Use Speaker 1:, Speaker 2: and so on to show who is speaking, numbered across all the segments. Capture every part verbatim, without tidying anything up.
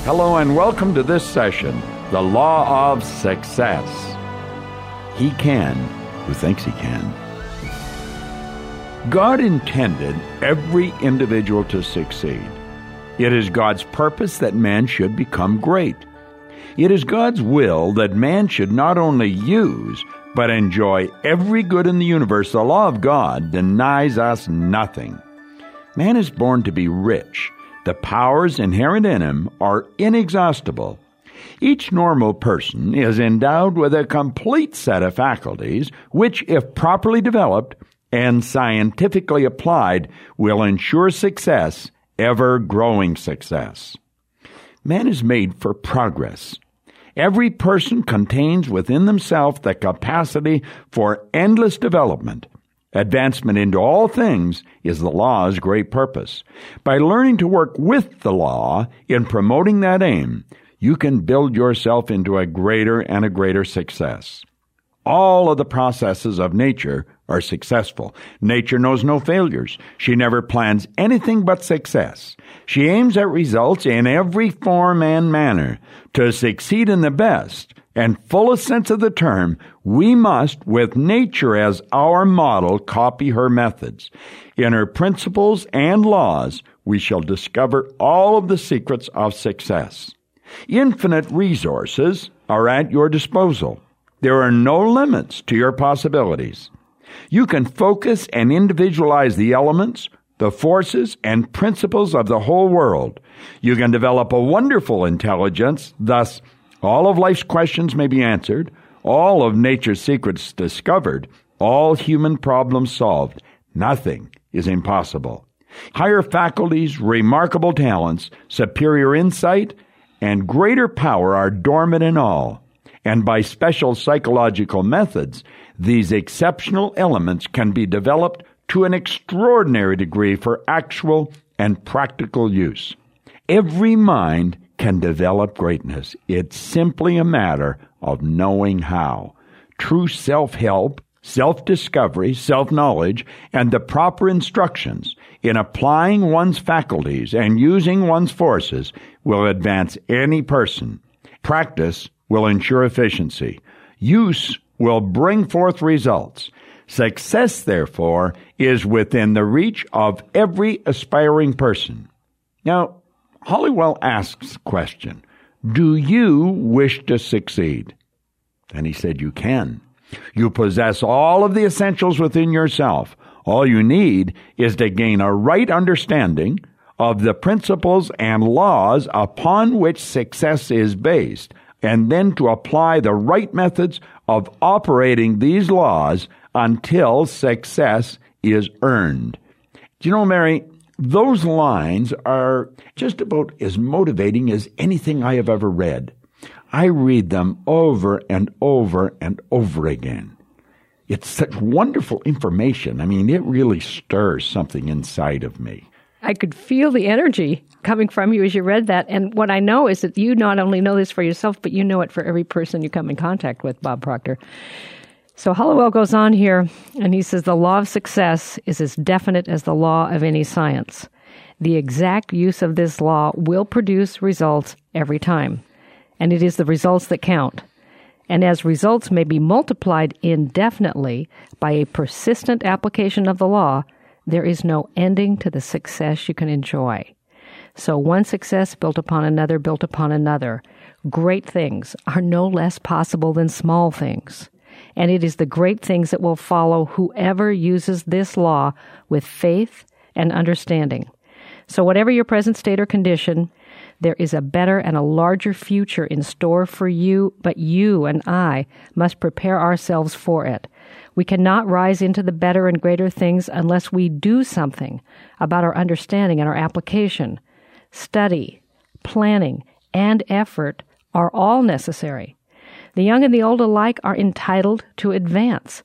Speaker 1: Hello and welcome to this session, The Law of Success. He can who thinks he can. God intended every individual to succeed. It is God's purpose that man should become great. It is God's will that man should not only use, but enjoy every good in the universe. The law of God denies us nothing. Man is born to be rich. The powers inherent in him are inexhaustible. Each normal person is endowed with a complete set of faculties, which, if properly developed and scientifically applied, will ensure success, ever-growing success. Man is made for progress. Every person contains within themselves the capacity for endless development. Advancement into all things is the law's great purpose. By learning to work with the law in promoting that aim, you can build yourself into a greater and a greater success. All of the processes of nature are successful. Nature knows no failures. She never plans anything but success. She aims at results in every form and manner. To succeed in the best and fullest sense of the term, we must, with nature as our model, copy her methods. In her principles and laws, we shall discover all of the secrets of success. Infinite resources are at your disposal. There are no limits to your possibilities. You can focus and individualize the elements, the forces, and principles of the whole world. You can develop a wonderful intelligence. Thus, all of life's questions may be answered, all of nature's secrets discovered, all human problems solved. Nothing is impossible. Higher faculties, remarkable talents, superior insight, and greater power are dormant in all. And by special psychological methods, these exceptional elements can be developed to an extraordinary degree for actual and practical use. Every mind can develop greatness. It's simply a matter of knowing how. True self-help, self-discovery, self-knowledge, and the proper instructions in applying one's faculties and using one's forces will advance any person. Practice will ensure efficiency. Use will bring forth results. Success, therefore, is within the reach of every aspiring person. Now, Hollywell asks the question, do you wish to succeed? And he said, you can. You possess all of the essentials within yourself. All you need is to gain a right understanding of the principles and laws upon which success is based, and then to apply the right methods of operating these laws until success is earned. Do you know, Mary, those lines are just about as motivating as anything I have ever read. I read them over and over and over again. It's such wonderful information. I mean, it really stirs something inside of me.
Speaker 2: I could feel the energy coming from you as you read that. And what I know is that you not only know this for yourself, but you know it for every person you come in contact with, Bob Proctor. So Hollywell goes on here, and he says, the law of success is as definite as the law of any science. The exact use of this law will produce results every time, and it is the results that count. And as results may be multiplied indefinitely by a persistent application of the law, there is no ending to the success you can enjoy. So one success built upon another, built upon another. Great things are no less possible than small things. And it is the great things that will follow whoever uses this law with faith and understanding. So whatever your present state or condition, there is a better and a larger future in store for you, but you and I must prepare ourselves for it. We cannot rise into the better and greater things unless we do something about our understanding and our application. Study, planning, and effort are all necessary. The young and the old alike are entitled to advance.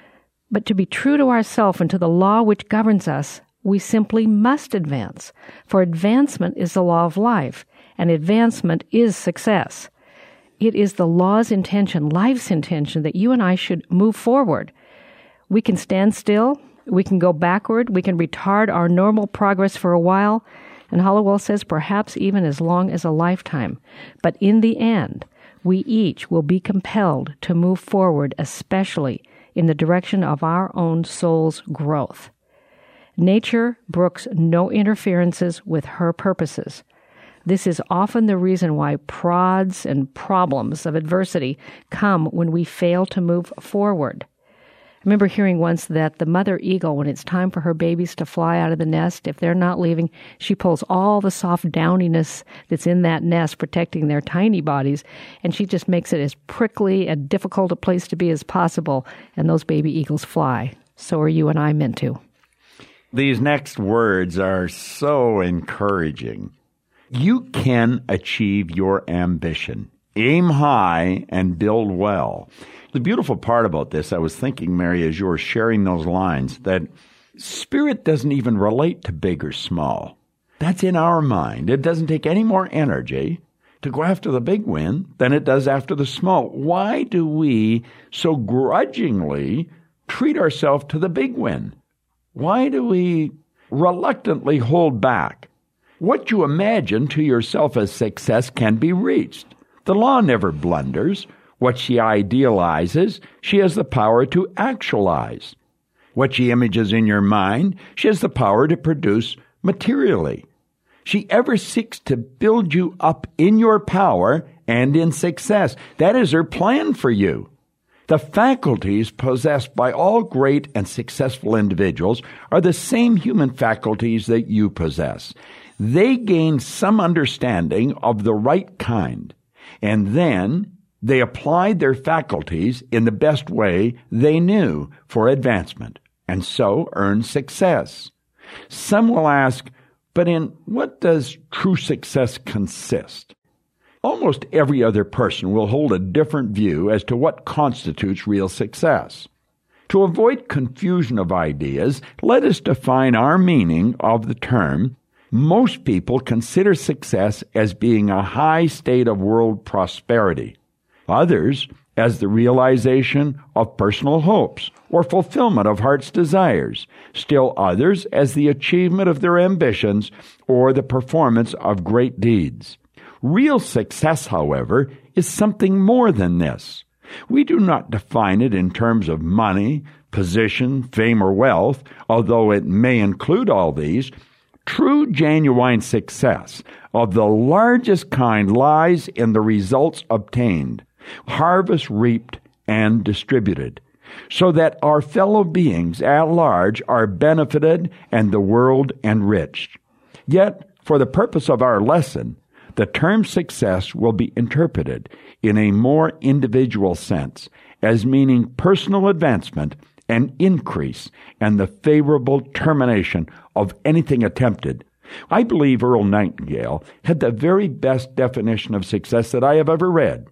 Speaker 2: But to be true to ourselves and to the law which governs us, we simply must advance, for advancement is the law of life, and advancement is success. It is the law's intention, life's intention, that you and I should move forward. We can stand still, we can go backward, we can retard our normal progress for a while, And Hollowell says perhaps even as long as a lifetime. But in the end, we each will be compelled to move forward, especially in the direction of our own soul's growth. Nature brooks no interferences with her purposes. This is often the reason why prods and problems of adversity come when we fail to move forward. I remember hearing once that the mother eagle, when it's time for her babies to fly out of the nest, if they're not leaving, she pulls all the soft downiness that's in that nest, protecting their tiny bodies, and she just makes it as prickly and difficult a place to be as possible, and those baby eagles fly. So are you and I meant to.
Speaker 1: These next words are so encouraging. You can achieve your ambition. Aim high and build well. The beautiful part about this, I was thinking, Mary, as you were sharing those lines, that spirit doesn't even relate to big or small. That's in our mind. It doesn't take any more energy to go after the big win than it does after the small. Why do we so grudgingly treat ourselves to the big win? Why do we reluctantly hold back? What you imagine to yourself as success can be reached. The law never blunders. What she idealizes, she has the power to actualize. What she images in your mind, she has the power to produce materially. She ever seeks to build you up in your power and in success. That is her plan for you. The faculties possessed by all great and successful individuals are the same human faculties that you possess. They gain some understanding of the right kind, and then they applied their faculties in the best way they knew for advancement, and so earned success. Some will ask, but in what does true success consist? Almost every other person will hold a different view as to what constitutes real success. To avoid confusion of ideas, let us define our meaning of the term. Most people consider success as being a high state of world prosperity. Others as the realization of personal hopes or fulfillment of heart's desires. Still others as the achievement of their ambitions or the performance of great deeds. Real success, however, is something more than this. We do not define it in terms of money, position, fame, or wealth, although it may include all these. True, genuine success of the largest kind lies in the results obtained, harvest reaped and distributed, so that our fellow beings at large are benefited and the world enriched. Yet, for the purpose of our lesson, the term success will be interpreted in a more individual sense as meaning personal advancement and increase and the favorable termination of anything attempted. I believe Earl Nightingale had the very best definition of success that I have ever read.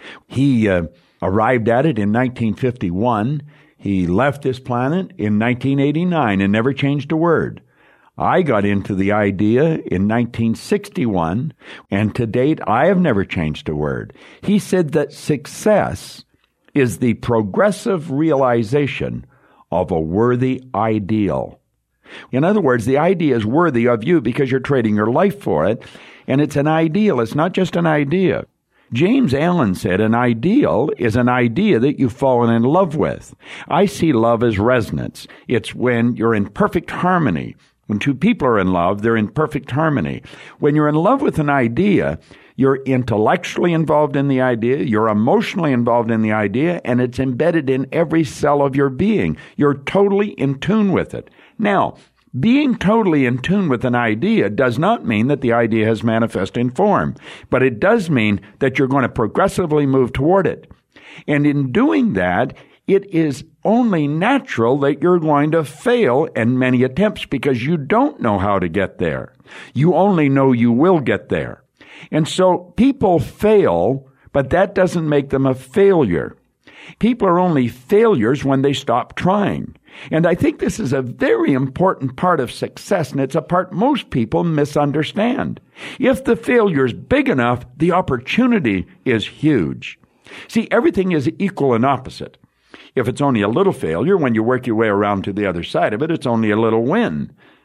Speaker 1: He uh, arrived at it in nineteen fifty-one. He left this planet in nineteen eighty-nine and never changed a word. I got into the idea in nineteen sixty-one, and to date, I have never changed a word. He said that success is the progressive realization of a worthy ideal. In other words, the idea is worthy of you because you're trading your life for it, and it's an ideal. It's not just an idea. James Allen said an ideal is an idea that you've fallen in love with. I see love as resonance. It's when you're in perfect harmony. When two people are in love, they're in perfect harmony. When you're in love with an idea, you're intellectually involved in the idea, you're emotionally involved in the idea, and it's embedded in every cell of your being. You're totally in tune with it. Now, being totally in tune with an idea does not mean that the idea has manifest in form, but it does mean that you're going to progressively move toward it. And in doing that, it is only natural that you're going to fail in many attempts because you don't know how to get there. You only know you will get there. And so people fail, but that doesn't make them a failure. People are only failures when they stop trying. And I think this is a very important part of success, and it's a part most people misunderstand. If the failure is big enough, the opportunity is huge. See, everything is equal and opposite. If it's only a little failure, when you work your way around to the other side of it, it's only a little win.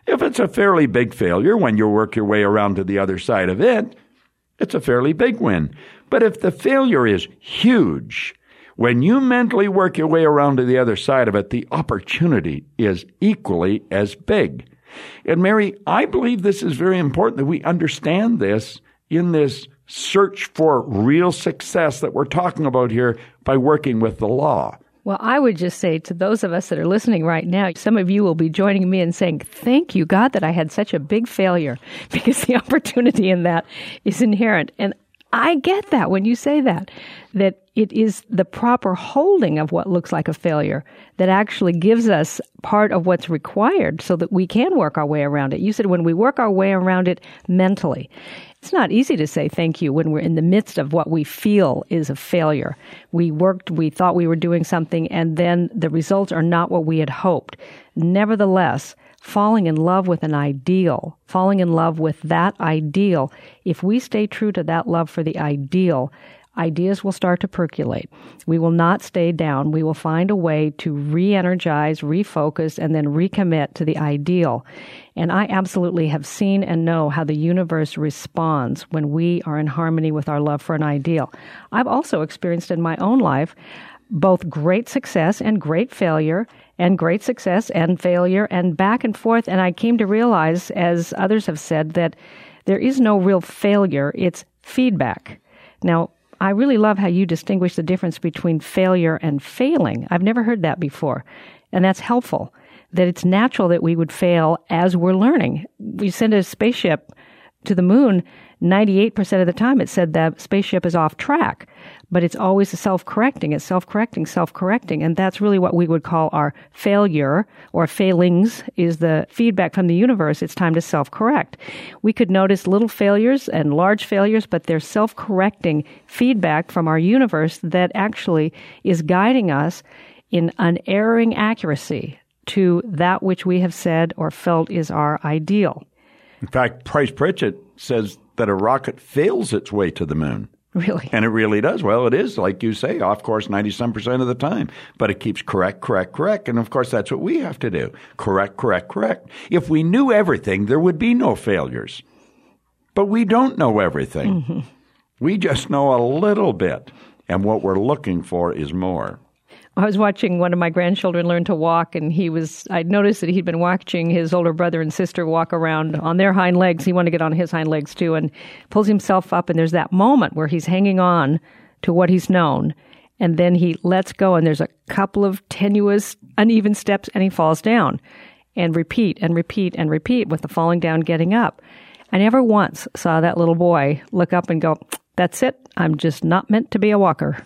Speaker 1: If it's a fairly big failure when you work your way around to the other side of it, it's a fairly big win. But if the failure is huge, when you mentally work your way around to the other side of it, the opportunity is equally as big. And Mary, I believe this is very important that we understand this in this search for real success that we're talking about here by working with the law.
Speaker 2: Well, I would just say to those of us that are listening right now, some of you will be joining me in saying, thank you, God, that I had such a big failure, because the opportunity in that is inherent. And I get that when you say that, that it is the proper holding of what looks like a failure that actually gives us part of what's required so that we can work our way around it. You said when we work our way around it mentally. It's not easy to say thank you when we're in the midst of what we feel is a failure. We worked, we thought we were doing something, and then the results are not what we had hoped. Nevertheless, falling in love with an ideal, falling in love with that ideal, if we stay true to that love for the ideal, ideas will start to percolate. We will not stay down. We will find a way to re-energize, refocus, and then recommit to the ideal. And I absolutely have seen and know how the universe responds when we are in harmony with our love for an ideal. I've also experienced in my own life both great success and great failure, and great success and failure, and back and forth. And I came to realize, as others have said, that there is no real failure. It's feedback. Now, I really love how you distinguish the difference between failure and failing. I've never heard that before, and that's helpful, that it's natural that we would fail as we're learning. We send a spaceship to the moon, ninety-eight percent of the time it said that spaceship is off track, but it's always self-correcting. It's self-correcting, self-correcting, and that's really what we would call our failure or failings, is the feedback from the universe. It's time to self-correct. We could notice little failures and large failures, but they're self-correcting feedback from our universe that actually is guiding us in unerring accuracy to that which we have said or felt is our ideal.
Speaker 1: In fact, Price Pritchett says that a rocket fails its way to the moon.
Speaker 2: Really?
Speaker 1: And it really does. Well, it is, like you say, off course ninety-some percent of the time. But it keeps correct, correct, correct. And, of course, that's what we have to do. Correct, correct, correct. If we knew everything, there would be no failures. But we don't know everything. Mm-hmm. We just know a little bit. And what we're looking for is more.
Speaker 2: I was watching one of my grandchildren learn to walk, and he was, I'd noticed that he'd been watching his older brother and sister walk around on their hind legs. He wanted to get on his hind legs too, and pulls himself up, and there's that moment where he's hanging on to what he's known, and then he lets go, and there's a couple of tenuous, uneven steps, and he falls down. And repeat and repeat and repeat with the falling down, getting up. I never once saw that little boy look up and go, that's it, I'm just not meant to be a walker.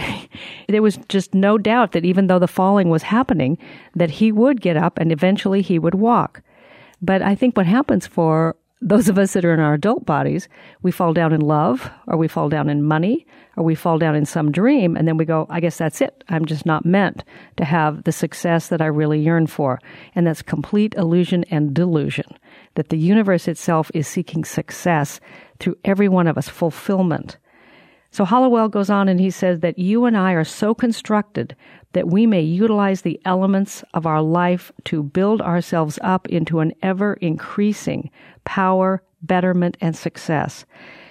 Speaker 2: There was just no doubt that even though the falling was happening, that he would get up and eventually he would walk. But I think what happens for those of us that are in our adult bodies, we fall down in love, or we fall down in money, or we fall down in some dream, and then we go, I guess that's it. I'm just not meant to have the success that I really yearn for. And that's complete illusion and delusion, that the universe itself is seeking success through every one of us, fulfillment. So Hallowell goes on and he says that you and I are so constructed that we may utilize the elements of our life to build ourselves up into an ever-increasing power, betterment, and success.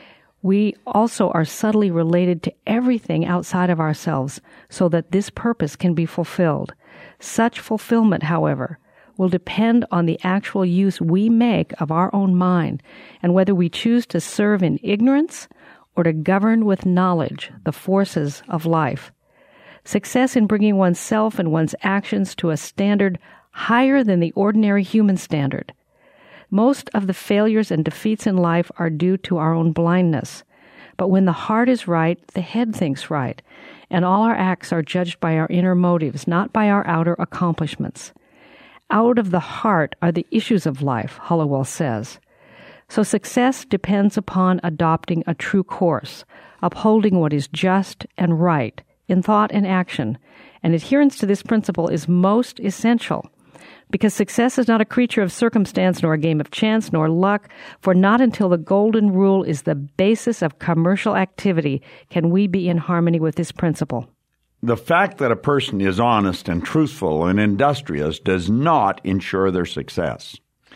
Speaker 2: We also are subtly related to everything outside of ourselves so that this purpose can be fulfilled. Such fulfillment, however, will depend on the actual use we make of our own mind and whether we choose to serve in ignorance or to govern with knowledge the forces of life. Success in bringing oneself and one's actions to a standard higher than the ordinary human standard. Most of the failures and defeats in life are due to our own blindness. But when the heart is right, the head thinks right, and all our acts are judged by our inner motives, not by our outer accomplishments. Out of the heart are the issues of life, Hallowell says. So success depends upon adopting a true course, upholding what is just and right in thought and action, and adherence to this principle is most essential, because success is not a creature of circumstance nor a game of chance nor luck, for not until the golden rule is the basis of commercial activity can we be in harmony with this principle.
Speaker 1: The fact that a person is honest and truthful and industrious does not ensure their success.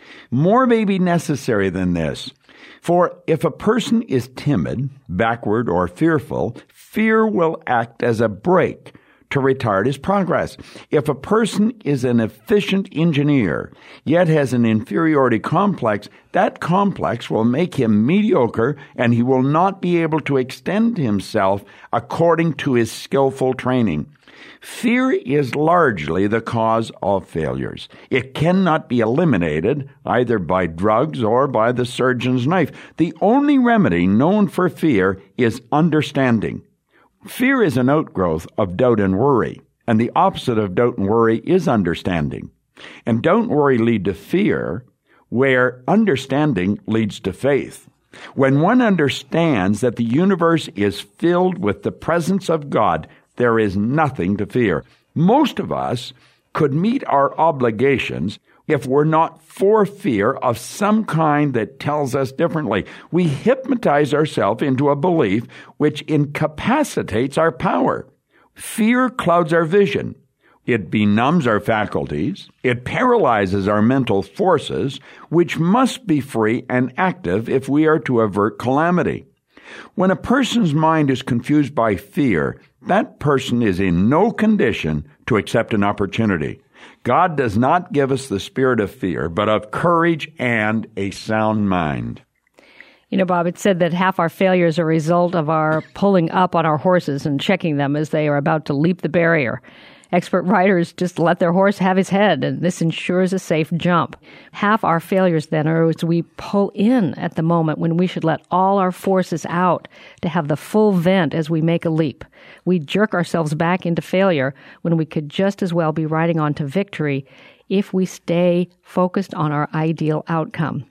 Speaker 1: More may be necessary than this. For if a person is timid, backward, or fearful, fear will act as a brake to retard his progress. If a person is an efficient engineer, yet has an inferiority complex, that complex will make him mediocre, and he will not be able to extend himself according to his skillful training. Fear is largely the cause of failures. It cannot be eliminated either by drugs or by the surgeon's knife. The only remedy known for fear is understanding. Fear is an outgrowth of doubt and worry, and the opposite of doubt and worry is understanding. And doubt and worry lead to fear, where understanding leads to faith. When one understands that the universe is filled with the presence of God, there is nothing to fear. Most of us could meet our obligations if we're not for fear of some kind that tells us differently. We hypnotize ourselves into a belief which incapacitates our power. Fear clouds our vision. It benumbs our faculties. It paralyzes our mental forces, which must be free and active if we are to avert calamity. When a person's mind is confused by fear, that person is in no condition to accept an opportunity. God does not give us the spirit of fear, but of courage and a sound mind.
Speaker 2: You know, Bob, it said that half our failures are a result of our pulling up on our horses and checking them as they are about to leap the barrier. Expert riders just let their horse have his head, and this ensures a safe jump. Half our failures, then, are as we pull in at the moment when we should let all our forces out to have the full vent as we make a leap. We jerk ourselves back into failure when we could just as well be riding on to victory if we stay focused on our ideal outcome.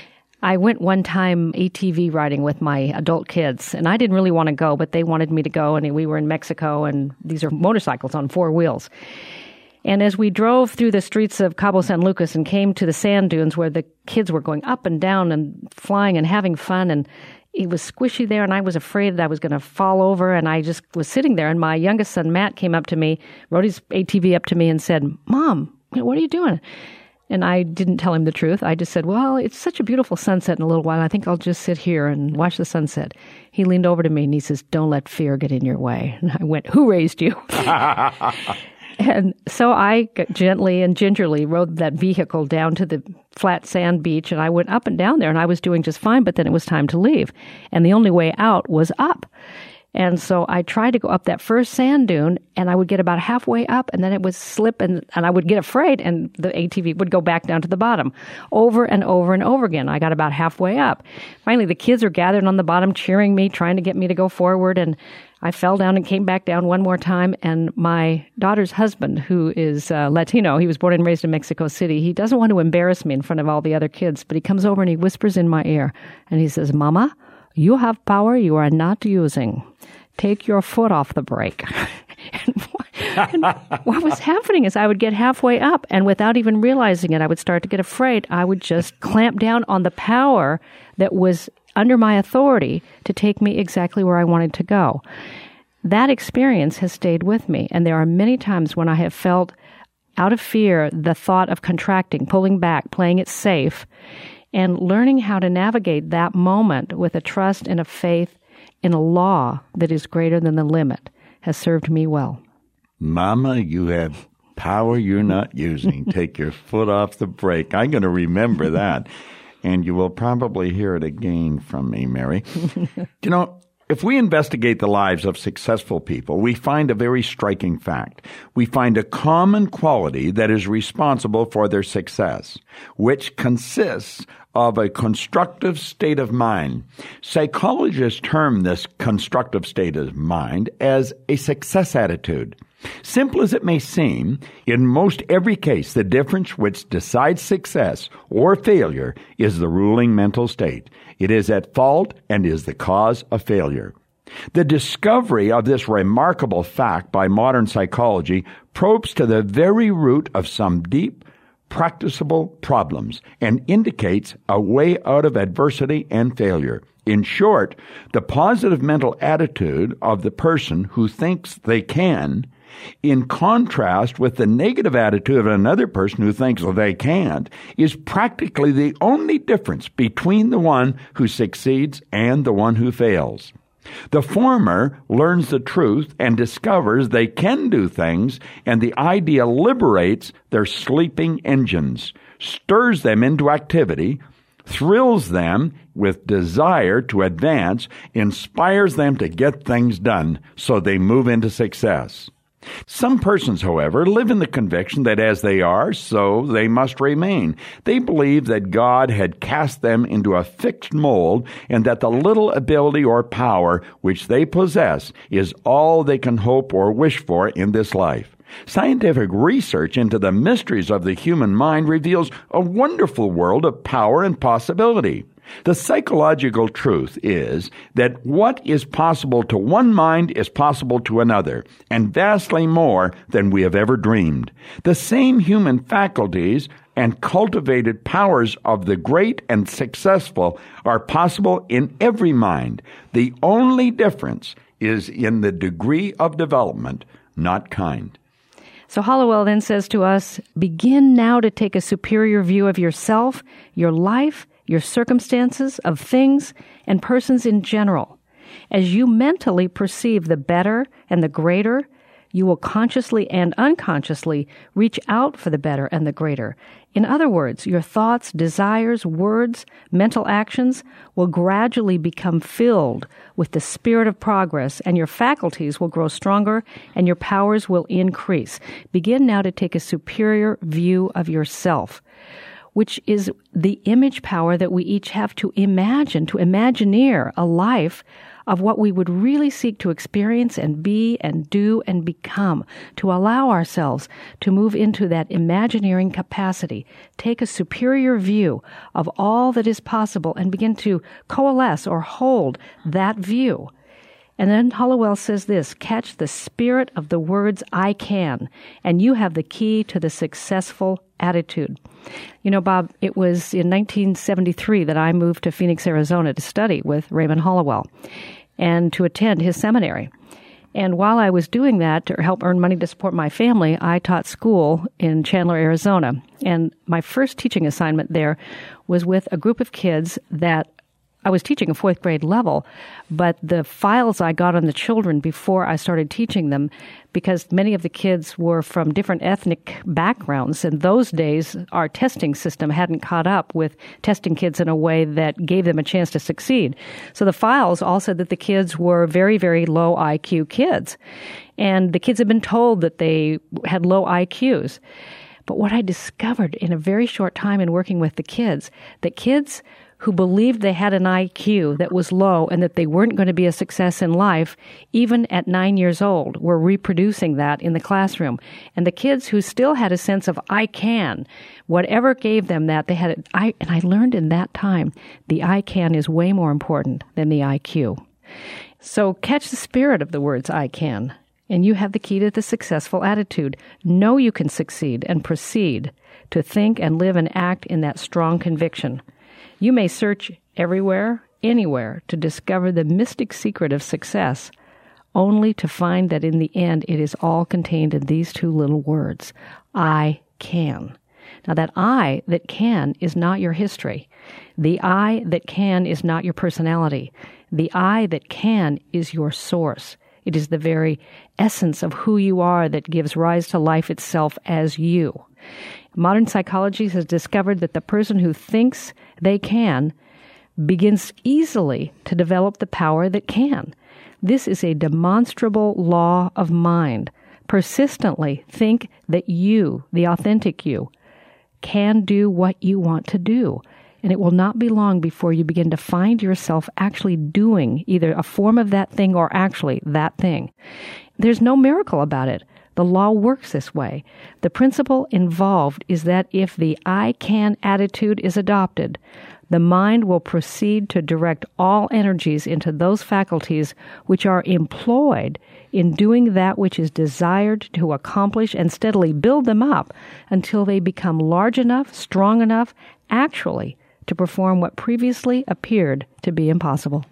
Speaker 2: I went one time A T V riding with my adult kids, and I didn't really want to go, but they wanted me to go, and we were in Mexico, and these are motorcycles on four wheels. And as we drove through the streets of Cabo San Lucas and came to the sand dunes where the kids were going up and down and flying and having fun, and it was squishy there, and I was afraid that I was going to fall over, and I just was sitting there, and my youngest son, Matt, came up to me, rode his A T V up to me and said, "Mom, what are you doing?" And I didn't tell him the truth. I just said, well, it's such a beautiful sunset in a little while. I think I'll just sit here and watch the sunset. He leaned over to me and he says, "Don't let fear get in your way." And I went, "Who raised you?" And so I gently and gingerly rode that vehicle down to the flat sand beach, and I went up and down there, and I was doing just fine, but then it was time to leave. And the only way out was up. And so I tried to go up that first sand dune, and I would get about halfway up, and then it would slip, and, and I would get afraid, and the A T V would go back down to the bottom over and over and over again. I got about halfway up. Finally, the kids are gathered on the bottom cheering me, trying to get me to go forward, and I fell down and came back down one more time, and my daughter's husband, who is uh, Latino, he was born and raised in Mexico City, he doesn't want to embarrass me in front of all the other kids, but he comes over and he whispers in my ear, and he says, "Mama, you have power you are not using. Take your foot off the brake." and, what, and what was happening is I would get halfway up, and without even realizing it, I would start to get afraid. I would just clamp down on the power that was under my authority to take me exactly where I wanted to go. That experience has stayed with me, and there are many times when I have felt, out of fear, the thought of contracting, pulling back, playing it safe, and learning how to navigate that moment with a trust and a faith in a law that is greater than the limit has served me well.
Speaker 1: Mama, you have power you're not using. Take your foot off the brake. I'm going to remember that. And you will probably hear it again from me, Mary. You know, if we investigate the lives of successful people, we find a very striking fact. We find a common quality that is responsible for their success, which consists of a constructive state of mind. Psychologists term this constructive state of mind as a success attitude. Simple as it may seem, in most every case, the difference which decides success or failure is the ruling mental state. It is at fault and is the cause of failure. The discovery of this remarkable fact by modern psychology probes to the very root of some deep, practicable problems and indicates a way out of adversity and failure. In short, the positive mental attitude of the person who thinks they can In contrast with the negative attitude of another person who thinks well, they can't, is practically the only difference between the one who succeeds and the one who fails. The former learns the truth and discovers they can do things, and the idea liberates their sleeping engines, stirs them into activity, thrills them with desire to advance, inspires them to get things done so they move into success. Some persons, however, live in the conviction that as they are, so they must remain. They believe that God had cast them into a fixed mold and that the little ability or power which they possess is all they can hope or wish for in this life. Scientific research into the mysteries of the human mind reveals a wonderful world of power and possibility. The psychological truth is that what is possible to one mind is possible to another, and vastly more than we have ever dreamed. The same human faculties and cultivated powers of the great and successful are possible in every mind. The only difference is in the degree of development, not kind.
Speaker 2: So Hallowell then says to us, begin now to take a superior view of yourself, your life, your circumstances, of things and persons in general. As you mentally perceive the better and the greater, you will consciously and unconsciously reach out for the better and the greater. In other words, your thoughts, desires, words, mental actions will gradually become filled with the spirit of progress, and your faculties will grow stronger and your powers will increase. Begin now to take a superior view of yourself, which is the image power that we each have to imagine, to imagineer a life of what we would really seek to experience and be and do and become, to allow ourselves to move into that imagineering capacity, take a superior view of all that is possible and begin to coalesce or hold that view. And then Hallowell says this, catch the spirit of the words I can, and you have the key to the successful attitude. You know, Bob, it was in nineteen seventy-three that I moved to Phoenix, Arizona to study with Raymond Hallowell and to attend his seminary. And while I was doing that to help earn money to support my family, I taught school in Chandler, Arizona. And my first teaching assignment there was with a group of kids that I was teaching a fourth grade level, but the files I got on the children before I started teaching them, because many of the kids were from different ethnic backgrounds, and those days our testing system hadn't caught up with testing kids in a way that gave them a chance to succeed. So the files all said that the kids were very, very low I Q kids, and the kids had been told that they had low I Qs. But what I discovered in a very short time in working with the kids, that kids who believed they had an I Q that was low and that they weren't going to be a success in life, even at nine years old, were reproducing that in the classroom. And the kids who still had a sense of I can, whatever gave them that, they had it. I, and I learned in that time, the I can is way more important than the I Q. So catch the spirit of the words I can, and you have the key to the successful attitude. Know you can succeed and proceed to think and live and act in that strong conviction. You may search everywhere, anywhere, to discover the mystic secret of success, only to find that in the end it is all contained in these two little words, I can. Now that I that can is not your history. The I that can is not your personality. The I that can is your source. It is the very essence of who you are that gives rise to life itself as you. Modern psychology has discovered that the person who thinks they can begins easily to develop the power that can. This is a demonstrable law of mind. Persistently think that you, the authentic you, can do what you want to do. And it will not be long before you begin to find yourself actually doing either a form of that thing or actually that thing. There's no miracle about it. The law works this way. The principle involved is that if the I can attitude is adopted, the mind will proceed to direct all energies into those faculties which are employed in doing that which is desired to accomplish, and steadily build them up until they become large enough, strong enough, actually, to perform what previously appeared to be impossible.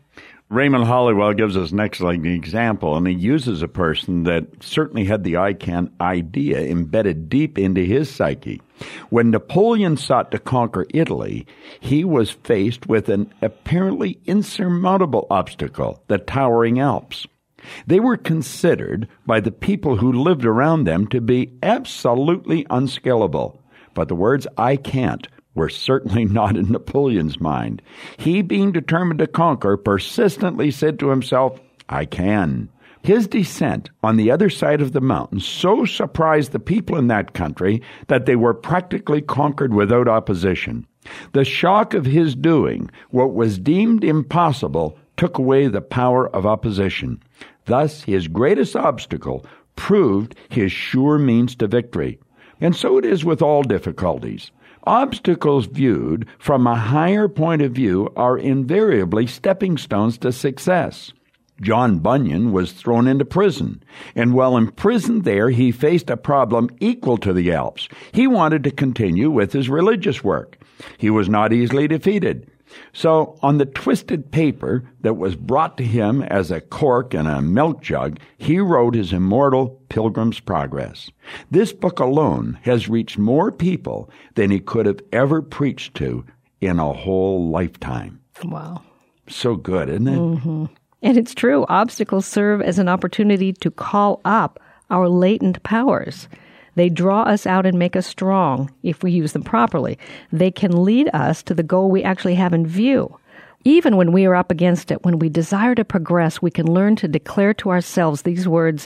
Speaker 1: Raymond Hollywell gives us an excellent example, and he uses a person that certainly had the I can idea embedded deep into his psyche. When Napoleon sought to conquer Italy, he was faced with an apparently insurmountable obstacle, the towering Alps. They were considered by the people who lived around them to be absolutely unscalable. But the words "I can't" were certainly not in Napoleon's mind. He, being determined to conquer, persistently said to himself, "I can." His descent on the other side of the mountain so surprised the people in that country that they were practically conquered without opposition. The shock of his doing what was deemed impossible took away the power of opposition. Thus, his greatest obstacle proved his sure means to victory. And so it is with all difficulties. Obstacles viewed from a higher point of view are invariably stepping stones to success. John Bunyan was thrown into prison, and while imprisoned there, he faced a problem equal to the Alps. He wanted to continue with his religious work. He was not easily defeated. So, on the twisted paper that was brought to him as a cork in a milk jug, he wrote his immortal Pilgrim's Progress. This book alone has reached more people than he could have ever preached to in a whole lifetime.
Speaker 2: Wow.
Speaker 1: So good, isn't it?
Speaker 2: Mm-hmm. And it's true. Obstacles serve as an opportunity to call up our latent powers. They draw us out and make us strong if we use them properly. They can lead us to the goal we actually have in view. Even when we are up against it, when we desire to progress, we can learn to declare to ourselves these words,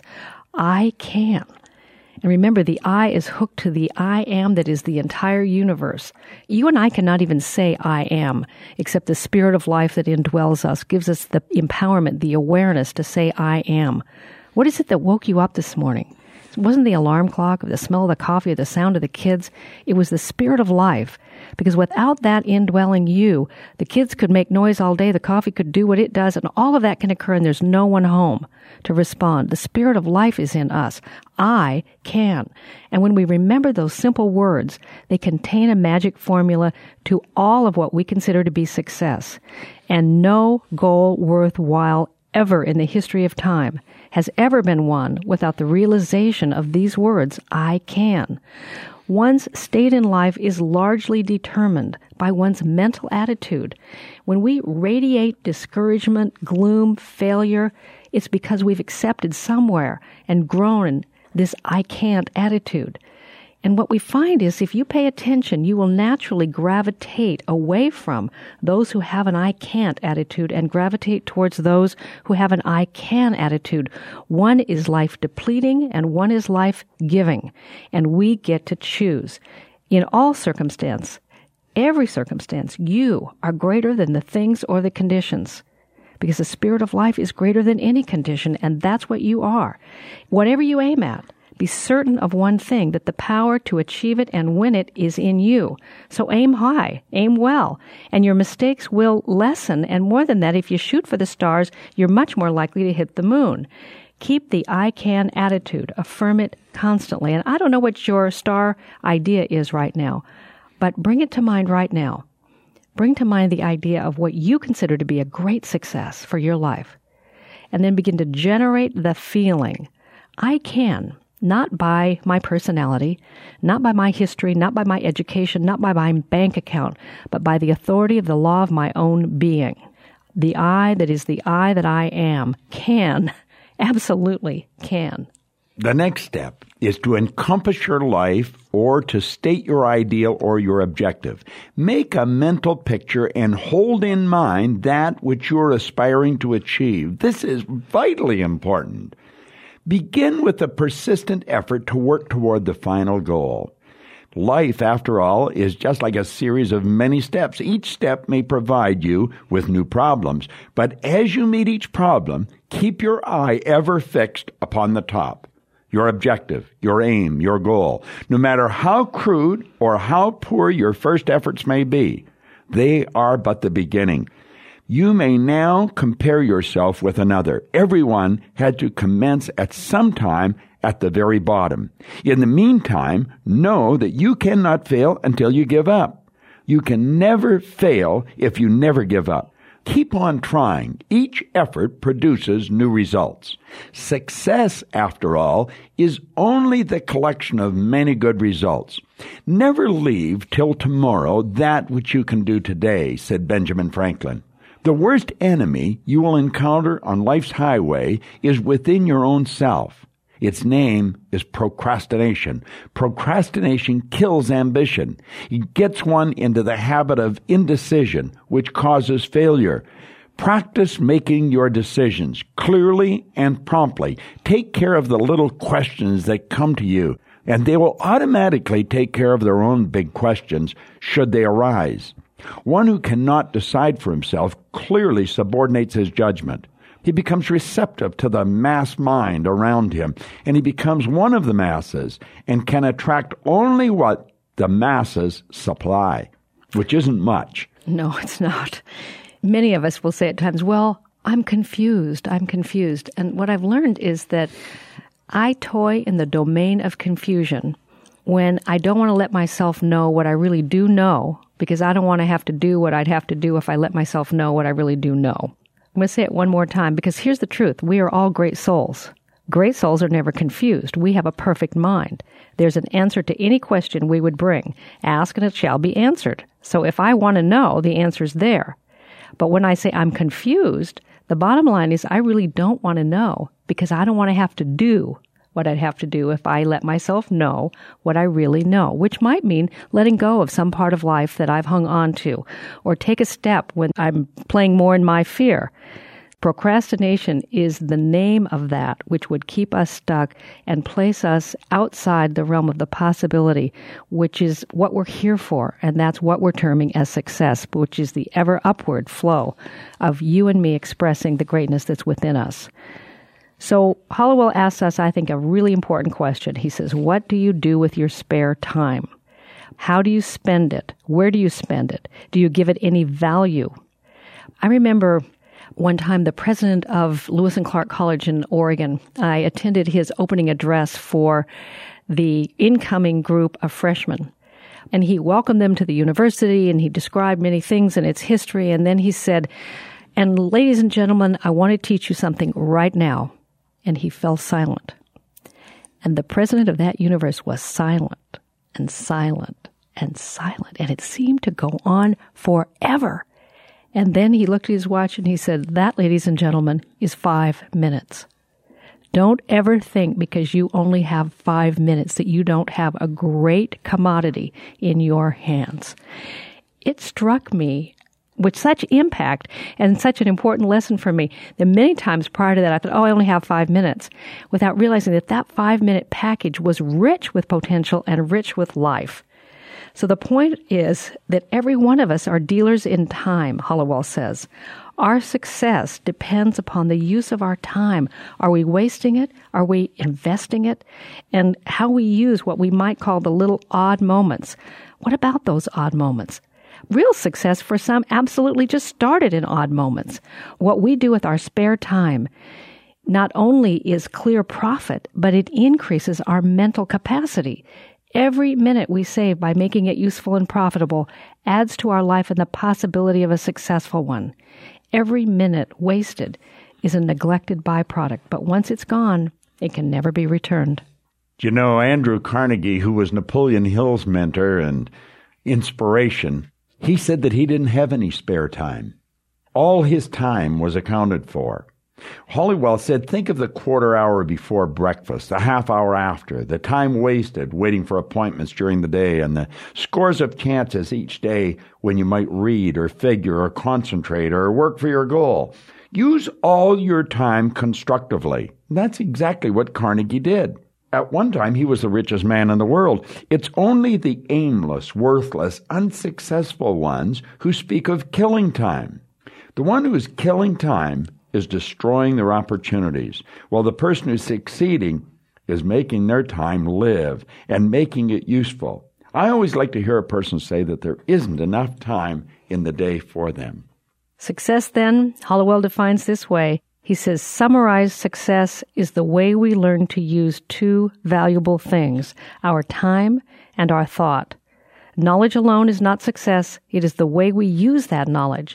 Speaker 2: "I can." And remember, the I is hooked to the I am that is the entire universe. You and I cannot even say I am, except the spirit of life that indwells us gives us the empowerment, the awareness to say I am. What is it that woke you up this morning? It wasn't the alarm clock or the smell of the coffee or the sound of the kids. It was the spirit of life. Because without that indwelling you, the kids could make noise all day, the coffee could do what it does, and all of that can occur, and there's no one home to respond. The spirit of life is in us. I can. And when we remember those simple words, they contain a magic formula to all of what we consider to be success. And no goal worthwhile ever in the history of time has ever been won without the realization of these words, I can. One's state in life is largely determined by one's mental attitude. When we radiate discouragement, gloom, failure, it's because we've accepted somewhere and grown this I can't attitude. And what we find is if you pay attention, you will naturally gravitate away from those who have an I can't attitude and gravitate towards those who have an I can attitude. One is life depleting and one is life giving. And we get to choose. In all circumstance, every circumstance, you are greater than the things or the conditions. Because the spirit of life is greater than any condition, and that's what you are. Whatever you aim at, be certain of one thing, that the power to achieve it and win it is in you. So aim high, aim well, and your mistakes will lessen. And more than that, if you shoot for the stars, you're much more likely to hit the moon. Keep the I can attitude. Affirm it constantly. And I don't know what your star idea is right now, but bring it to mind right now. Bring to mind the idea of what you consider to be a great success for your life. And then begin to generate the feeling, I can. Not by my personality, not by my history, not by my education, not by my bank account, but by the authority of the law of my own being. The I that is the I that I am can, absolutely can.
Speaker 1: The next step is to encompass your life or to state your ideal or your objective. Make a mental picture and hold in mind that which you're aspiring to achieve. This is vitally important. Begin with a persistent effort to work toward the final goal. Life, after all, is just like a series of many steps. Each step may provide you with new problems, but as you meet each problem, keep your eye ever fixed upon the top, your objective, your aim, your goal. No matter how crude or how poor your first efforts may be, they are but the beginning. You may now compare yourself with another. Everyone had to commence at some time at the very bottom. In the meantime, know that you cannot fail until you give up. You can never fail if you never give up. Keep on trying. Each effort produces new results. Success, after all, is only the collection of many good results. Never leave till tomorrow that which you can do today, said Benjamin Franklin. The worst enemy you will encounter on life's highway is within your own self. Its name is procrastination. Procrastination kills ambition. It gets one into the habit of indecision, which causes failure. Practice making your decisions clearly and promptly. Take care of the little questions that come to you, and they will automatically take care of their own big questions should they arise. One who cannot decide for himself clearly subordinates his judgment. He becomes receptive to the mass mind around him, and he becomes one of the masses and can attract only what the masses supply, which isn't much.
Speaker 2: No, it's not. Many of us will say at times, well, I'm confused, I'm confused. And what I've learned is that I toy in the domain of confusion when I don't want to let myself know what I really do know, because I don't want to have to do what I'd have to do if I let myself know what I really do know. I'm going to say it one more time, because here's the truth. We are all great souls. Great souls are never confused. We have a perfect mind. There's an answer to any question we would bring. Ask and it shall be answered. So if I want to know, the answer's there. But when I say I'm confused, the bottom line is I really don't want to know, because I don't want to have to do what I'd have to do if I let myself know what I really know, which might mean letting go of some part of life that I've hung on to, or take a step when I'm playing more in my fear. Procrastination is the name of that which would keep us stuck and place us outside the realm of the possibility, which is what we're here for, and that's what we're terming as success, which is the ever upward flow of you and me expressing the greatness that's within us. So Hallowell asks us, I think, a really important question. He says, what do you do with your spare time? How do you spend it? Where do you spend it? Do you give it any value? I remember one time the president of Lewis and Clark College in Oregon, I attended his opening address for the incoming group of freshmen. And he welcomed them to the university, and he described many things in its history. And then he said, and ladies and gentlemen, I want to teach you something right now. And he fell silent. And the president of that universe was silent and silent and silent. And it seemed to go on forever. And then he looked at his watch and he said, that, ladies and gentlemen, is five minutes. Don't ever think because you only have five minutes that you don't have a great commodity in your hands. It struck me with such impact and such an important lesson for me that many times prior to that I thought, oh, I only have five minutes, without realizing that that five-minute package was rich with potential and rich with life. So the point is that every one of us are dealers in time, Hallowell says. Our success depends upon the use of our time. Are we wasting it? Are we investing it? And how we use what we might call the little odd moments. What about those odd moments? Real success for some absolutely just started in odd moments. What we do with our spare time not only is clear profit, but it increases our mental capacity. Every minute we save by making it useful and profitable adds to our life and the possibility of a successful one. Every minute wasted is a neglected byproduct, but once it's gone, it can never be returned.
Speaker 1: You know, Andrew Carnegie, who was Napoleon Hill's mentor and inspiration, he said that he didn't have any spare time. All his time was accounted for. Hallowell said, think of the quarter hour before breakfast, the half hour after, the time wasted waiting for appointments during the day, and the scores of chances each day when you might read or figure or concentrate or work for your goal. Use all your time constructively. That's exactly what Carnegie did. At one time, he was the richest man in the world. It's only the aimless, worthless, unsuccessful ones who speak of killing time. The one who is killing time is destroying their opportunities, while the person who's succeeding is making their time live and making it useful. I always like to hear a person say that there isn't enough time in the day for them.
Speaker 2: Success, then, Hallowell defines this way. He says, summarized success is the way we learn to use two valuable things, our time and our thought. Knowledge alone is not success. It is the way we use that knowledge.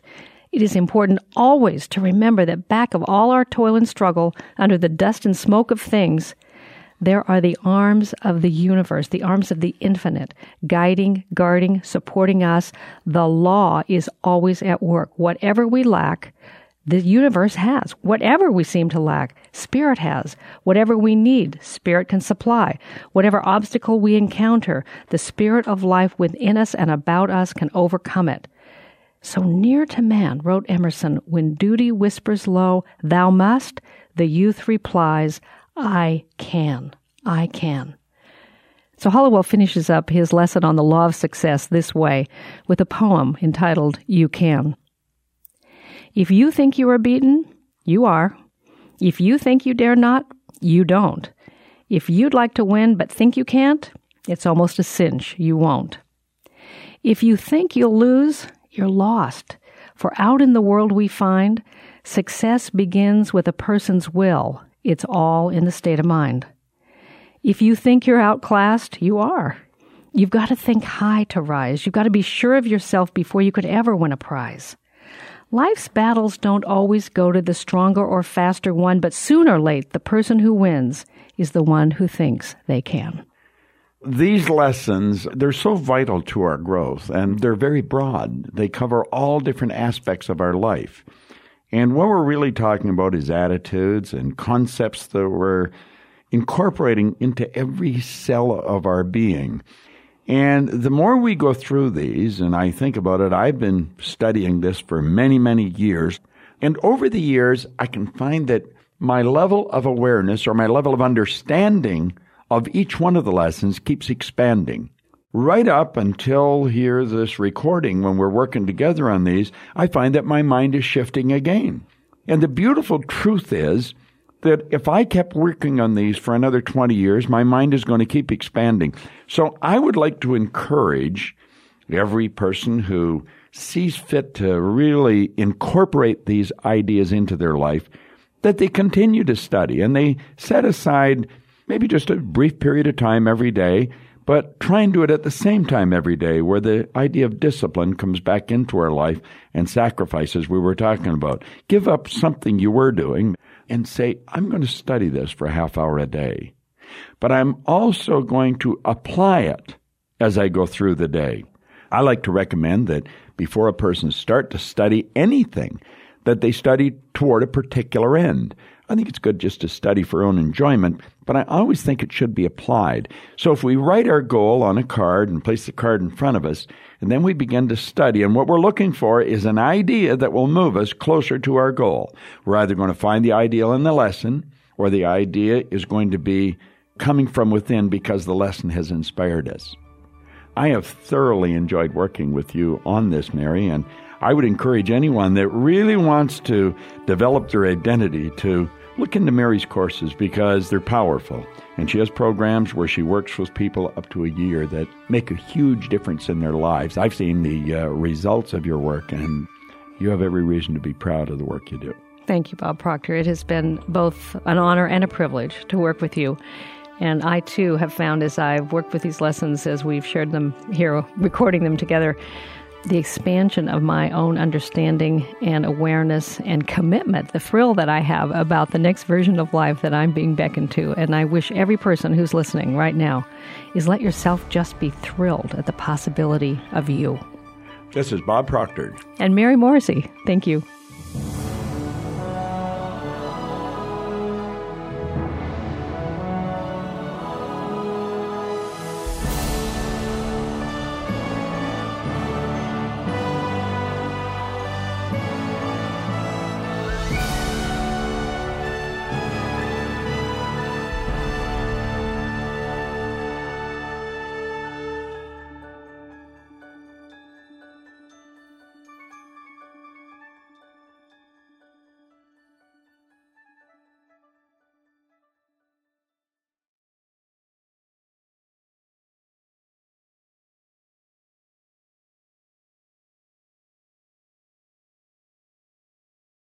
Speaker 2: It is important always to remember that back of all our toil and struggle, under the dust and smoke of things, there are the arms of the universe, the arms of the infinite, guiding, guarding, supporting us. The law is always at work. Whatever we lack, the universe has. Whatever we seem to lack, Spirit has. Whatever we need, Spirit can supply. Whatever obstacle we encounter, the Spirit of life within us and about us can overcome it. So near to man, wrote Emerson, when duty whispers low, thou must, the youth replies, I can. I can. So Hollowell finishes up his lesson on the law of success this way with a poem entitled, You Can. If you think you are beaten, you are. If you think you dare not, you don't. If you'd like to win but think you can't, it's almost a cinch you won't. If you think you'll lose, you're lost. For out in the world we find, success begins with a person's will. It's all in the state of mind. If you think you're outclassed, you are. You've got to think high to rise. You've got to be sure of yourself before you could ever win a prize. Life's battles don't always go to the stronger or faster one, but sooner or late, the person who wins is the one who thinks they can.
Speaker 1: These lessons, they're so vital to our growth, and they're very broad. They cover all different aspects of our life. And what we're really talking about is attitudes and concepts that we're incorporating into every cell of our being. And the more we go through these, and I think about it, I've been studying this for many, many years. And over the years, I can find that my level of awareness or my level of understanding of each one of the lessons keeps expanding. Right up until here, this recording, when we're working together on these, I find that my mind is shifting again. And the beautiful truth is that if I kept working on these for another twenty years, my mind is going to keep expanding. So I would like to encourage every person who sees fit to really incorporate these ideas into their life, that they continue to study and they set aside maybe just a brief period of time every day, but try and do it at the same time every day, where the idea of discipline comes back into our life and sacrifices we were talking about. Give up something you were doing and say, I'm going to study this for a half hour a day, but I'm also going to apply it as I go through the day. I like to recommend that before a person starts to study anything, that they study toward a particular end. I think it's good just to study for own enjoyment, but I always think it should be applied. So if we write our goal on a card and place the card in front of us, and then we begin to study, and what we're looking for is an idea that will move us closer to our goal. We're either going to find the ideal in the lesson, or the idea is going to be coming from within because the lesson has inspired us. I have thoroughly enjoyed working with you on this, Mary, and I would encourage anyone that really wants to develop their identity to look into Mary's courses, because they're powerful. And she has programs where she works with people up to a year that make a huge difference in their lives. I've seen the uh, results of your work, and you have every reason to be proud of the work you do.
Speaker 2: Thank you, Bob Proctor. It has been both an honor and a privilege to work with you. And I, too, have found as I've worked with these lessons, as we've shared them here, recording them together, the expansion of my own understanding and awareness and commitment, the thrill that I have about the next version of life that I'm being beckoned to. And I wish every person who's listening right now is let yourself just be thrilled at the possibility of you.
Speaker 1: This is Bob Proctor.
Speaker 2: And Mary Morrissey. Thank you.